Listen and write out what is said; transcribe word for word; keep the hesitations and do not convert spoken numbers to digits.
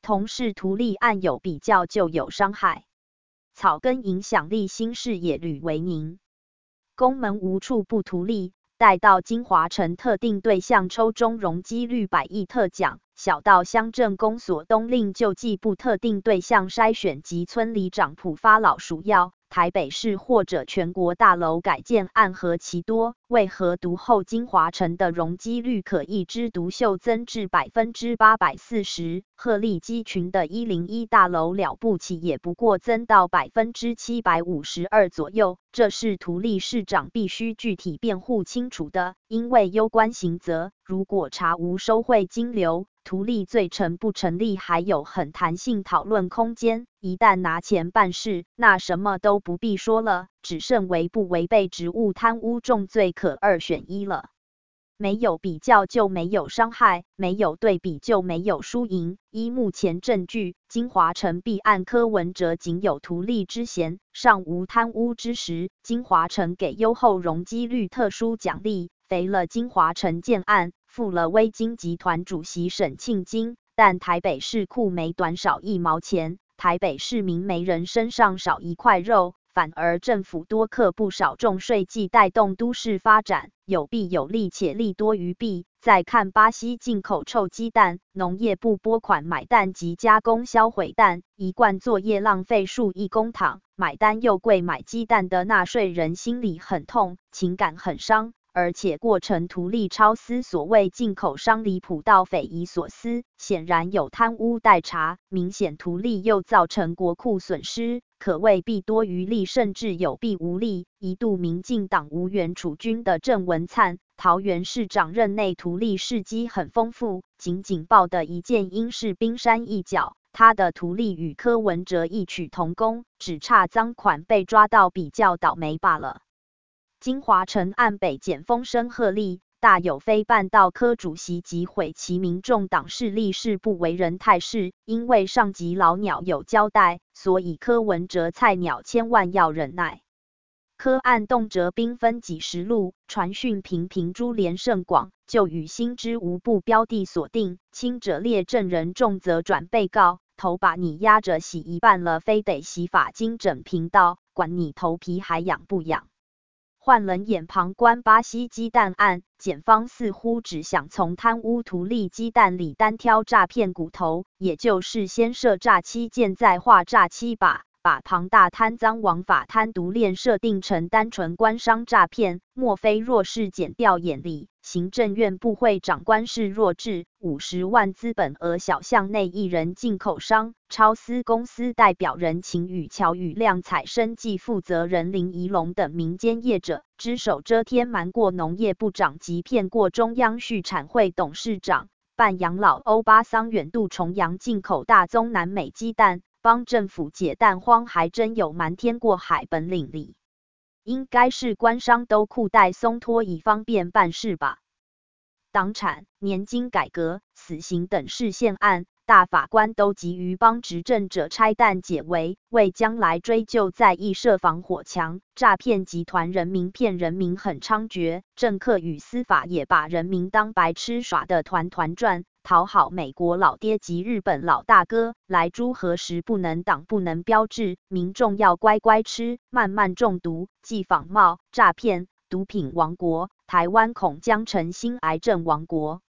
同是图利案有比较就有伤害。草根影响力新视野吕维宁。公门无处不图利，待到金华城特定对象抽中容积率百亿特奖，小到乡镇公所东令救济部特定对象筛选及村里长普发老鼠药，台北市或者全国大楼改建案何其多，为何独后金华城的容积率可一枝独秀增至百分之八百四十？鹤立鸡群的一零一大楼了不起也不过增到百分之七百五十二左右，这是图利市长必须具体辩护清楚的，因为攸关刑责，如果查无收贿金流，图利罪成不成立还有很弹性讨论空间，一旦拿钱办事，那什么都不必说了，只剩违不违背职务贪污重罪可二选一了。没有比较就没有伤害，没有对比就没有输赢。依目前证据，金华城弊案柯文哲仅有图利之嫌，尚无贪污之实。金华城给优厚容积率特殊奖励，肥了金华城建案，付了威金集团主席沈庆金，但台北市库没短少一毛钱，台北市民没人身上少一块肉。反而政府多课不少重税计，带动都市发展，有弊有利，且利多于弊。再看巴西进口臭鸡蛋，农业部拨款买蛋及加工销毁蛋，一贯作业浪费数亿公帑，买单又贵，买鸡蛋的纳税人心里很痛，情感很伤。而且过程图利超私，所谓进口商离谱到匪夷所思，显然有贪污待查，明显图利又造成国库损失，可谓弊多于利，甚至有弊无利。一度民进党无缘储君的郑文灿，桃园市长任内图利事迹很丰富，仅仅报的一件应是冰山一角。他的图利与柯文哲异曲同工，只差赃款被抓到比较倒霉罢了。金华城案北检风声鹤唳，大有非办到柯主席及毁其民众党势力是不为人态势，因为上级老鸟有交代，所以柯文哲菜鸟千万要忍耐。柯案动辄兵分几十路，传讯频频，株连甚广，就与心知无不标的锁定，轻者列证人，重则转被告，头把你压着洗一半了，非得洗发精整频道，管你头皮还痒不痒。换人眼旁观巴西鸡蛋案，检方似乎只想从贪污图利鸡蛋里单挑诈骗骨头，也就是先设诈欺剑，再画诈欺靶，把庞大贪赃枉法贪渎链设定成单纯官商诈骗。莫非若是检调眼里，行政院部会长官是弱智，五十万资本额小巷内艺人进口商，超私公司代表人秦宇桥与亮彩生技负责人林宜龙等民间业者，只手遮天瞒过农业部长及骗过中央畜产会董事长，扮养老欧巴桑远渡重洋进口大宗南美鸡蛋，帮政府解蛋荒，还真有瞒天过海本领里。应该是官商都裤带松脱，以方便办事吧。党产、年金改革、死刑等释宪案，大法官都急于帮执政者拆弹解围，为将来追究在意设防火墙。诈骗集团人民骗人民很猖獗，政客与司法也把人民当白痴耍得团团转，讨好美国老爹及日本老大哥，来猪何时不能挡不能标志，民众要乖乖吃，慢慢中毒，既仿冒诈骗毒品王国，台湾恐将成新癌症王国。